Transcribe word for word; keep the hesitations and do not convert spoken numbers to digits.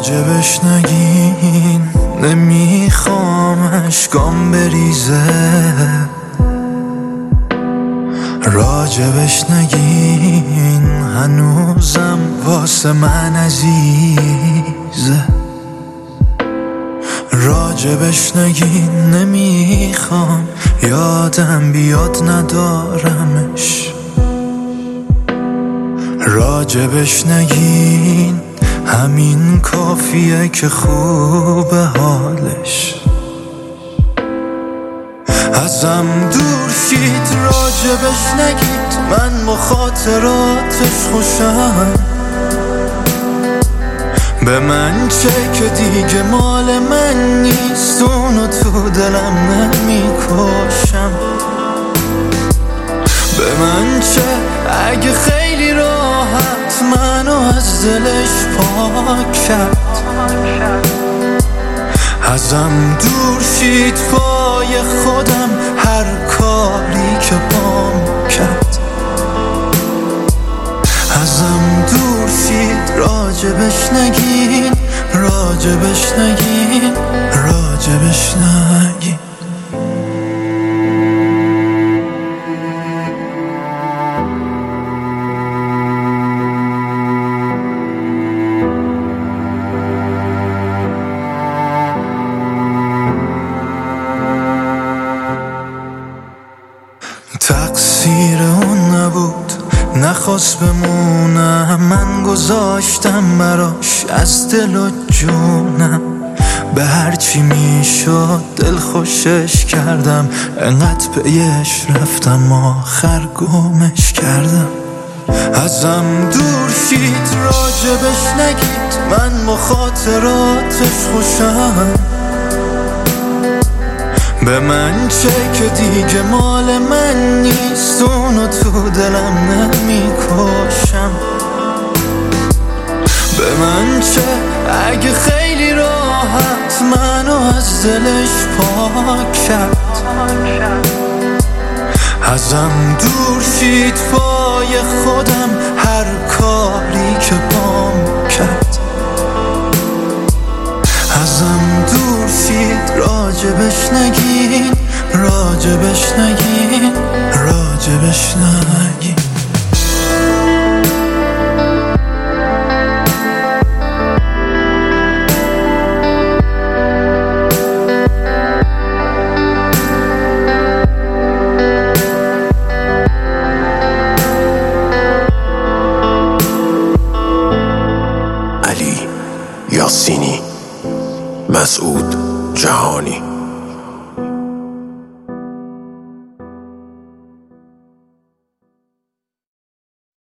راجبش نگین، نمیخوام اشکام بریزه. راجبش نگین، هنوزم واسه من عزیزه. راجبش نگین، نمیخوام یادم بیاد ندارمش. راجبش نگین، همین کافیه که خوبه حالش. ازم دور شید، راجبش نگید، من با خاطراتش خوشم. به من چه که دیگه مال من نیست، اونو تو دلم نمیکشم. به من چه اگه خیلی راحت منو از دلش پاک کرد. ازم دور شید پای خودم، هر کاری که پام کرد. ازم دور شید، راجبش نگین، راجبش نگین، راجبش نگین. تقصیر اون نبود، نخواست بمونم، من گذاشتم براش از دل و جونم. به هرچی میشد دل خوشش کردم، انقدر پیش رفتم آخر گمش کردم. ازم دور شید، راجبش نگید، من با خاطراتش خوشم. به من چه که دیگه مال من نیست، اونو تو دلم نمیکشم. به من چه اگه خیلی راحت منو از دلش پاک کرد. ازم دور شید پای خودم، هر کاری که پام کرد. ازم دور شید، راجبش نگین، راجبش نگین، راجبش نگین. علی یاسینی، مسعود جهانی.